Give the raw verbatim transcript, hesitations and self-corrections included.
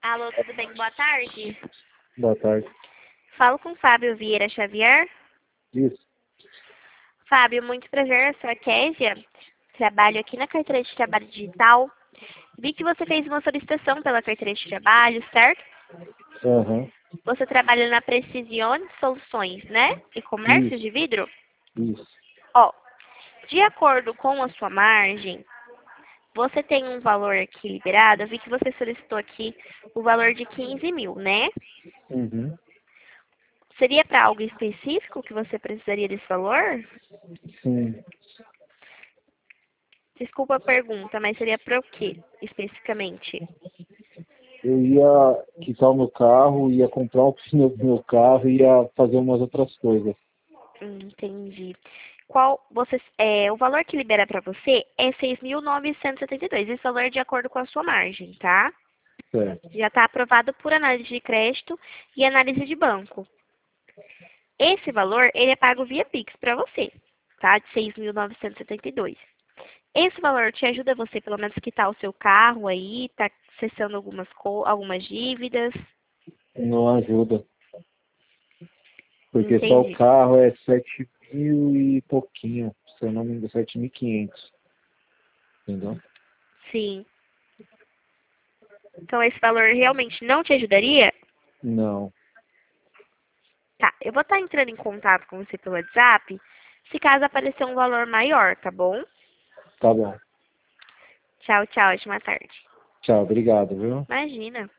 Alô, tudo bem? Boa tarde. Boa tarde. Falo com Fábio Vieira Xavier. Isso. Fábio, muito prazer, eu sou a Késia. Trabalho aqui na carteira de trabalho digital. Vi que você fez uma solicitação pela carteira de trabalho, certo? Aham. Você trabalha na Precision Soluções, né? E comércio Isso. de vidro? Isso. Ó, de acordo com a sua margem, você tem um valor aqui liberado. Eu vi que você solicitou aqui o valor de quinze mil, né? Uhum. Seria para algo específico que você precisaria desse valor? Sim. Desculpa a pergunta, mas seria para o quê, especificamente? Eu ia quitar o meu carro, ia comprar um pneu do meu carro e ia fazer umas outras coisas. Hum, entendi. Qual você, é, o valor que libera para você é seis mil novecentos e setenta e dois. Esse valor é de acordo com a sua margem, tá? Certo. Já está aprovado por análise de crédito e análise de banco. Esse valor, ele é pago via Pix para você, tá? De seis mil novecentos e setenta e dois. Esse valor te ajuda você, pelo menos, quitar o seu carro aí, tá cessando algumas, co- algumas dívidas. Não ajuda. Porque só o Entendi. carro é sete mil e pouquinho. Se eu não me engano, sete mil e quinhentos. Entendeu? Sim. Então, esse valor realmente não te ajudaria? Não. Tá, eu vou estar entrando em contato com você pelo WhatsApp, se caso aparecer um valor maior, tá bom? Tá bom. Tchau, tchau, ótima tarde. Tchau. Obrigado, viu? Imagina.